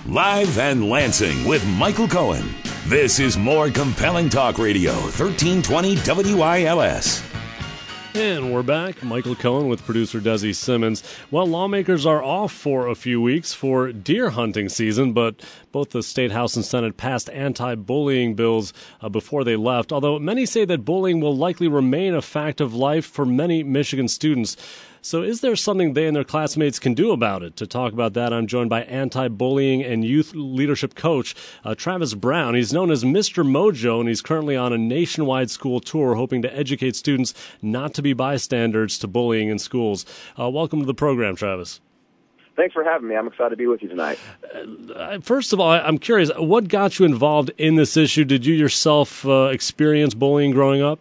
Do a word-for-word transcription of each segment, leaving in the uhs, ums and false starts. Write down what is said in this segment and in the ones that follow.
Live and Lansing with Michael Cohen. This is More Compelling Talk Radio, thirteen twenty W I L S. And we're back. Michael Cohen with producer Desi Simmons. Well, lawmakers are off for a few weeks for deer hunting season, but both the State House and Senate passed anti-bullying bills uh, before they left, although many say that bullying will likely remain a fact of life for many Michigan students. So is there something they and their classmates can do about it? To talk about that, I'm joined by anti-bullying and youth leadership coach uh, Travis Brown. He's known as Mister Mojo, and he's currently on a nationwide school tour hoping to educate students not to be bystanders to bullying in schools. Uh, welcome to the program, Travis. Thanks for having me. I'm excited to be with you tonight. Uh, first of all, I'm curious, what got you involved in this issue? Did you yourself uh, experience bullying growing up?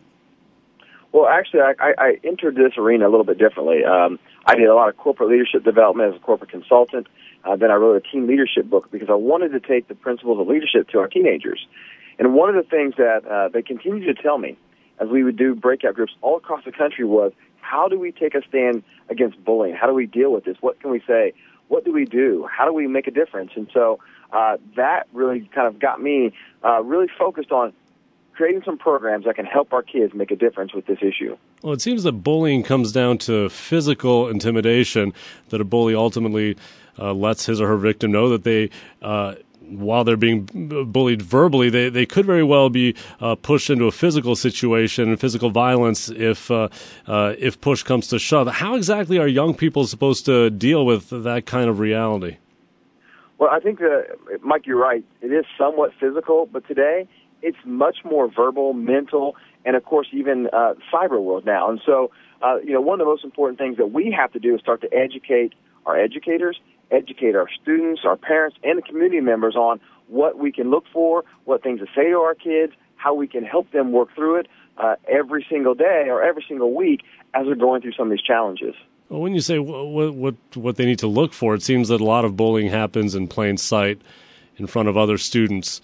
Well, actually, I, I entered this arena a little bit differently. Um, I did a lot of corporate leadership development as a corporate consultant. Uh, then I wrote a team leadership book because I wanted to take the principles of leadership to our teenagers. And one of the things that uh, they continued to tell me as we would do breakout groups all across the country was, how do we take a stand against bullying? How do we deal with this? What can we say? What do we do? How do we make a difference? And so uh, that really kind of got me uh, really focused on creating some programs that can help our kids make a difference with this issue. Well, it seems that bullying comes down to physical intimidation, that a bully ultimately uh, lets his or her victim know that they, uh, while they're being bullied verbally, they, they could very well be uh, pushed into a physical situation and physical violence if uh, uh, if push comes to shove. How exactly are young people supposed to deal with that kind of reality? Well, I think, that, Mike, you're right. It is somewhat physical, but today it's much more verbal, mental, and, of course, even uh, cyber world now. And so, uh, you know, one of the most important things that we have to do is start to educate our educators, educate our students, our parents, and the community members on what we can look for, what things to say to our kids, how we can help them work through it uh, every single day or every single week as they're going through some of these challenges. Well, when you say what, what, what they need to look for, it seems that a lot of bullying happens in plain sight in front of other students.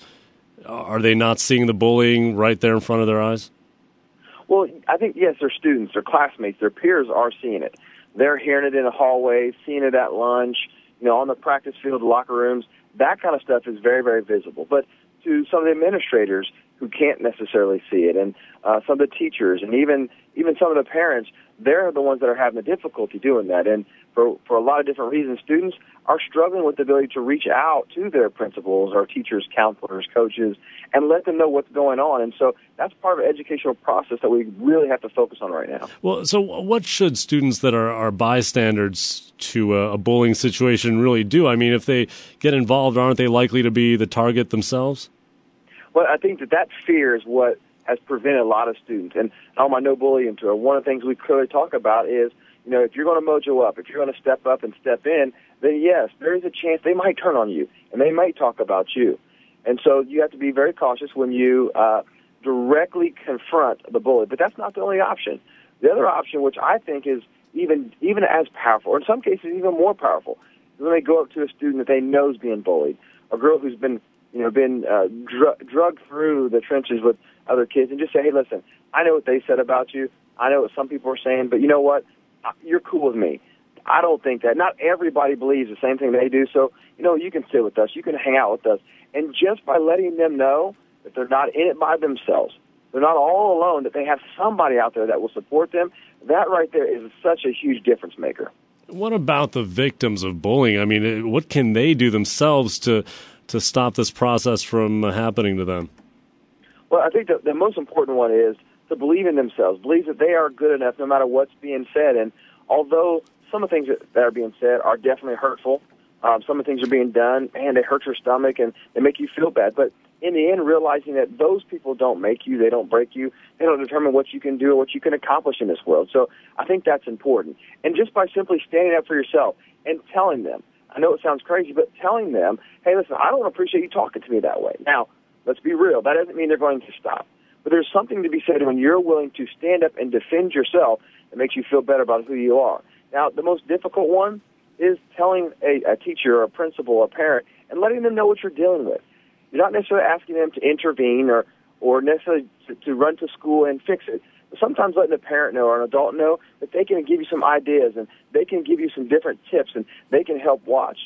Are they not seeing the bullying right there in front of their eyes? Well, I think, yes, their students, their classmates, their peers are seeing it. They're hearing it in the hallways, seeing it at lunch, you know, on the practice field, locker rooms. That kind of stuff is very, very visible. But to some of the administrators who can't necessarily see it, and uh, some of the teachers, and even even some of the parents, they're the ones that are having the difficulty doing that. And for, for a lot of different reasons, students are struggling with the ability to reach out to their principals or teachers, counselors, coaches, and let them know what's going on. And so that's part of an educational process that we really have to focus on right now. Well, so what should students that are, are bystanders to a, a bullying situation really do? I mean, if they get involved, aren't they likely to be the target themselves? Well, I think that that fear is what has prevented a lot of students. And on my no bullying tour, one of the things we clearly talk about is, you know, if you're going to mojo up, if you're going to step up and step in, then yes, there is a chance they might turn on you and they might talk about you. And so you have to be very cautious when you uh, directly confront the bully. But that's not the only option. The other option, which I think is even even as powerful, or in some cases even more powerful, is when they go up to a student that they know is being bullied, a girl who's been, you know, been uh, dr- drugged through the trenches with other kids, and just say, hey, listen, I know what they said about you. I know what some people are saying, but you know what? You're cool with me. I don't think that. Not everybody believes the same thing they do, so, you know, you can sit with us. You can hang out with us. And just by letting them know that they're not in it by themselves, they're not all alone, that they have somebody out there that will support them, that right there is such a huge difference maker. What about the victims of bullying? I mean, what can they do themselves to to stop this process from happening to them? Well, I think the, the most important one is to believe in themselves, believe that they are good enough no matter what's being said. And although some of the things that, that are being said are definitely hurtful, um, some of the things are being done, and they hurt your stomach and they make you feel bad. But in the end, realizing that those people don't make you, they don't break you, they don't determine what you can do or what you can accomplish in this world. So I think that's important. And just by simply standing up for yourself and telling them, I know it sounds crazy, but telling them, hey, listen, I don't appreciate you talking to me that way. Now, let's be real. That doesn't mean they're going to stop. But there's something to be said when you're willing to stand up and defend yourself. It makes you feel better about who you are. Now, the most difficult one is telling a, a teacher or a principal or a parent and letting them know what you're dealing with. You're not necessarily asking them to intervene or, or necessarily to, to run to school and fix it. But sometimes letting a parent know or an adult know that they can give you some ideas and they can give you some different tips and they can help watch.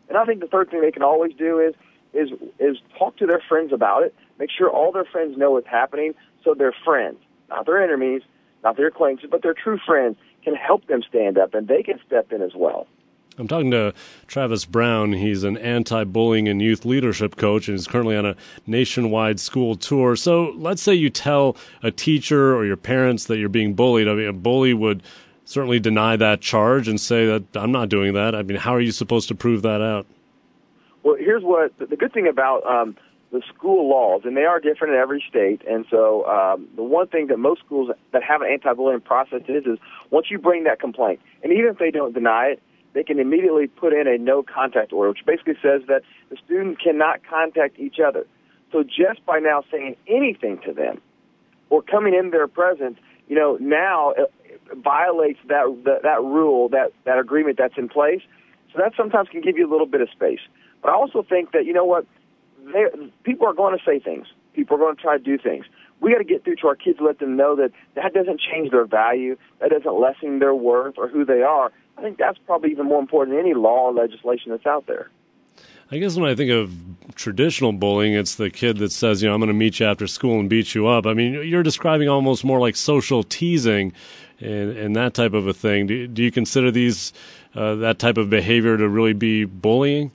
And I think the third thing they can always do is is is talk to their friends about it. Make sure all their friends know what's happening, so their friends, not their enemies, not their acquaintances, but their true friends, can help them stand up, and they can step in as well. I'm talking to Travis Brown. He's an anti-bullying and youth leadership coach, and he's currently on a nationwide school tour. So let's say you tell a teacher or your parents that you're being bullied. I mean, a bully would certainly deny that charge and say that I'm not doing that. I mean, how are you supposed to prove that out? Well, here's what the good thing about um, the school laws, and they are different in every state. And so um, the one thing that most schools that have an anti-bullying process is, is once you bring that complaint, and even if they don't deny it, they can immediately put in a no-contact order, which basically says that the student cannot contact each other. So just by now saying anything to them or coming in their presence, you know, now it violates that that, that rule, that, that agreement that's in place. So that sometimes can give you a little bit of space. But I also think that, you know what, they, people are going to say things. People are going to try to do things. We got to get through to our kids, let them know that that doesn't change their value, that doesn't lessen their worth or who they are. I think that's probably even more important than any law or legislation that's out there. I guess when I think of traditional bullying, it's the kid that says, you know, I'm going to meet you after school and beat you up. I mean, you're describing almost more like social teasing and, and that type of a thing. Do, do you consider these uh, that type of behavior to really be bullying?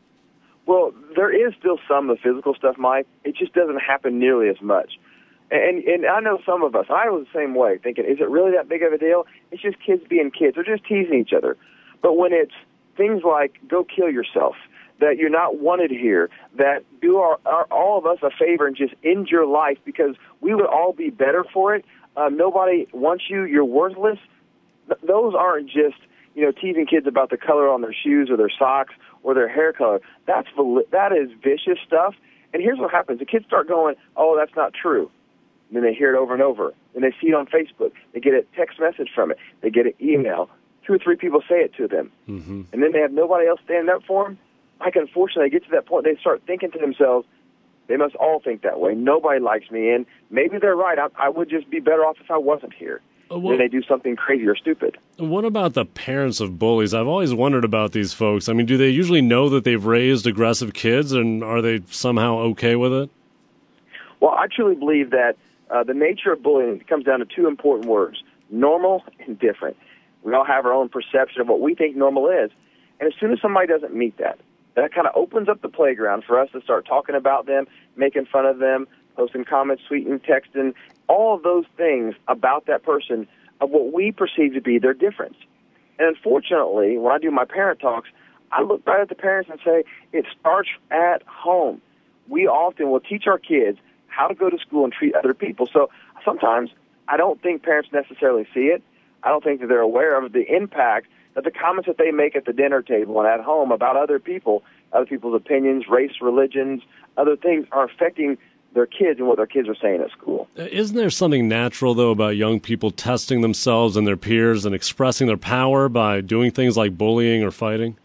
Well, there is still some of the physical stuff, Mike. It just doesn't happen nearly as much. And and I know some of us, I was the same way, thinking, is it really that big of a deal? It's just kids being kids. They're just teasing each other. But when it's things like go kill yourself, that you're not wanted here, that do our, our, all of us a favor and just end your life because we would all be better for it, uh, nobody wants you, you're worthless, th- those aren't just, you know, teasing kids about the color on their shoes or their socks or their hair color. That's that is vicious stuff. And here's what happens. The kids start going, oh, that's not true. And then they hear it over and over. And they see it on Facebook. They get a text message from it. They get an email. Two or three people say it to them. Mm-hmm. And then they have nobody else standing up for them. Like, unfortunately, they get to that point, they start thinking to themselves, they must all think that way. Nobody likes me, and maybe they're right. I, I would just be better off if I wasn't here. Uh, well, then they do something crazy or stupid. What about the parents of bullies? I've always wondered about these folks. I mean, do they usually know that they've raised aggressive kids, and are they somehow okay with it? Well, I truly believe that uh, the nature of bullying comes down to two important words, normal and different. We all have our own perception of what we think normal is, and as soon as somebody doesn't meet that, that kind of opens up the playground for us to start talking about them, making fun of them, posting comments, tweeting, texting, all of those things about that person of what we perceive to be their difference. And unfortunately, when I do my parent talks, I look right at the parents and say, it starts at home. We often will teach our kids how to go to school and treat other people. So sometimes I don't think parents necessarily see it. I don't think that they're aware of the impact that the comments that they make at the dinner table and at home about other people, other people's opinions, race, religions, other things are affecting their kids and what their kids are saying at school. Isn't there something natural, though, about young people testing themselves and their peers and expressing their power by doing things like bullying or fighting?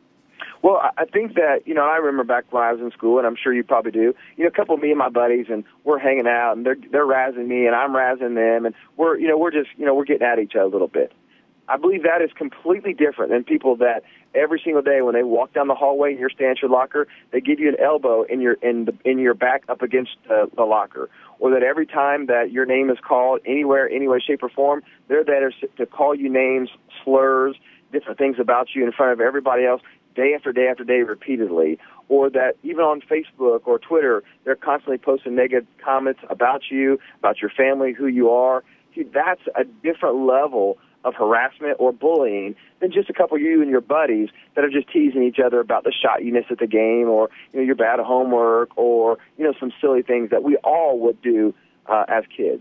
Well, I think that, you know, I remember back when I was in school, and I'm sure you probably do, you know, a couple of me and my buddies, and we're hanging out, and they're they're razzing me, and I'm razzing them, and we're, you know, we're just, you know, we're getting at each other a little bit. I believe that is completely different than people that every single day when they walk down the hallway and you're standing at your locker, they give you an elbow in your in the in your back up against uh, the locker, or that every time that your name is called anywhere, any way, shape, or form, they're there to call you names, slurs, different things about you in front of everybody else, day after day after day, repeatedly. Or that even on Facebook or Twitter, they're constantly posting negative comments about you, about your family, who you are. See, that's a different level of harassment or bullying than just a couple of you and your buddies that are just teasing each other about the shot you missed at the game, or, you know, you're bad at homework, or, you know, some silly things that we all would do uh, as kids.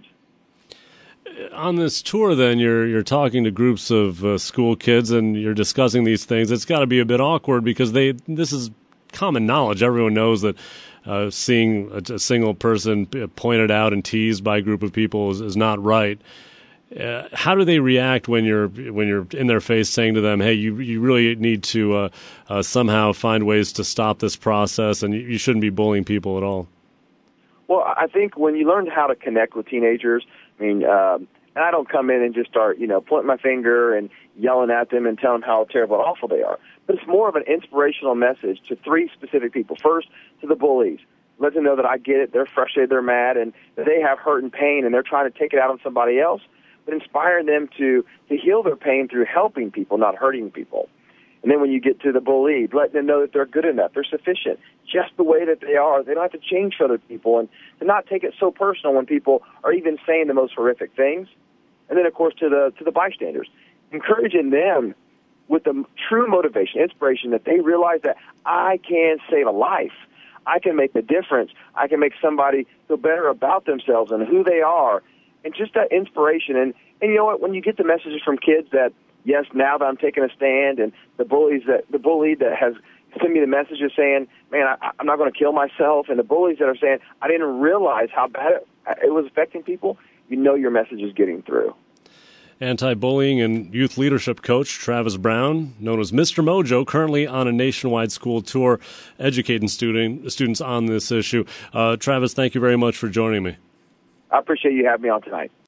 On this tour, then, you're you're talking to groups of uh, school kids and you're discussing these things. It's got to be a bit awkward because they this is common knowledge. Everyone knows that uh, seeing a, a single person pointed out and teased by a group of people is, is not right. Uh, how do they react when you're when you're in their face saying to them, "Hey, you you really need to uh, uh, somehow find ways to stop this process, and you, you shouldn't be bullying people at all"? Well, I think when you learn how to connect with teenagers, I mean, um, and I don't come in and just start, you know, pointing my finger and yelling at them and telling them how terrible and awful they are. but it's more of an inspirational message to three specific people. First, to the bullies. Let them know that I get it, they're frustrated, they're mad, and that they have hurt and pain, and they're trying to take it out on somebody else, but inspiring them to, to heal their pain through helping people, not hurting people. And then when you get to the bullied, letting them know that they're good enough, they're sufficient, just the way that they are. They don't have to change for other people, and to not take it so personal when people are even saying the most horrific things. And then, of course, to the to the bystanders, encouraging them with the true motivation, inspiration, that they realize that I can save a life. I can make the difference. I can make somebody feel better about themselves and who they are, and just that inspiration. And, and you know what? When you get the messages from kids that, yes, now that I'm taking a stand, and the bullies that the bully that has sent me the messages saying, man, I, I'm not going to kill myself, and the bullies that are saying, I didn't realize how bad it, it was affecting people, you know your message is getting through. Anti-bullying and youth leadership coach Travis Brown, known as Mister Mojo, currently on a nationwide school tour educating student, students on this issue. Uh, Travis, thank you very much for joining me. I appreciate you having me on tonight.